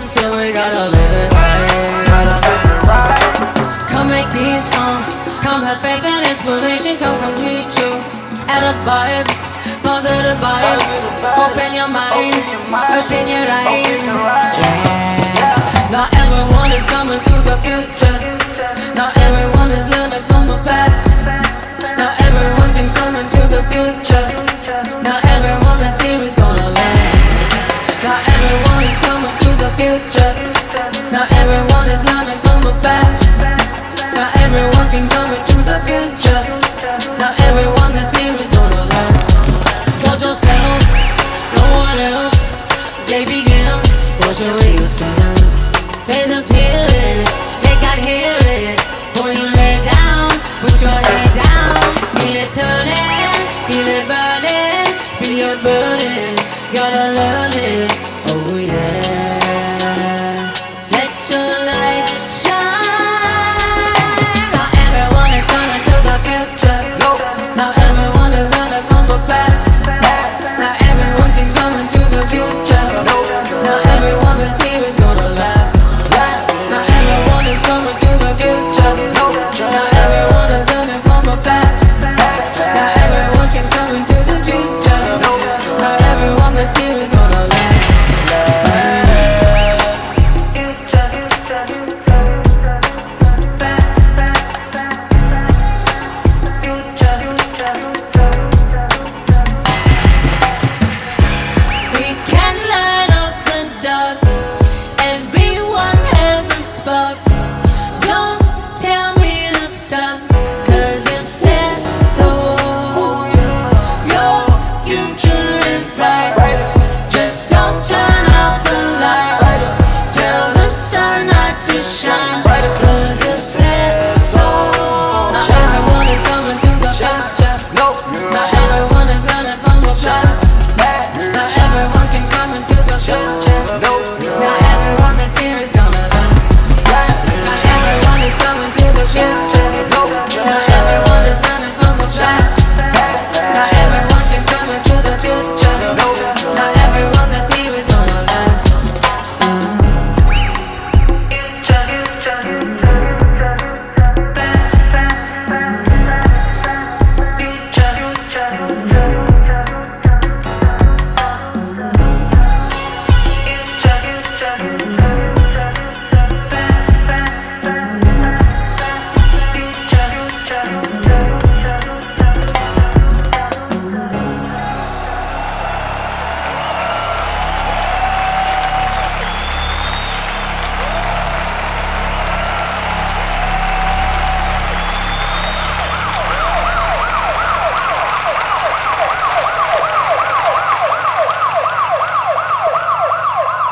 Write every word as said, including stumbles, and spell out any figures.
still we gotta live it right. Come make peace, uh, come have faith and inspiration, come complete you. Add up vibes, positive vibes. Open your mind, open your eyes. Yeah. Not everyone is coming to the future. Not everyone is learning from the past. Not everyone can come into the future. Not everyone that's here is gonna last. Not everyone is coming to the future. Not everyone is learning from the past. Not everyone can come into the future. Not everyone that's here is gonna last. Judge yourself, no one else. Day begins, wash away your sins. Raise your spirit, make God hear it. Pull your leg down, put your head down. Feel it turning, feel it burning, feel your burden. Gotta learn it, oh yeah. Let your light shine. Not everyone is coming to the future. Not everyone is learning from the past. Not everyone can come into the future. Not everyone that's here is gonna last. Not everyone is coming to the future. Not everyone is learning from the past. Not everyone can come into the future. Not everyone that's here is gonna last. We can light up the dark. Everyone has a spark. Don't tell me to stop, 'cause you said so. Your future is bright. Just don't turn out the light. Tell the sun not to shine, 'cause you said so. Not everyone is coming to the future. Not everyone is learning from the past. Not everyone can come into the future.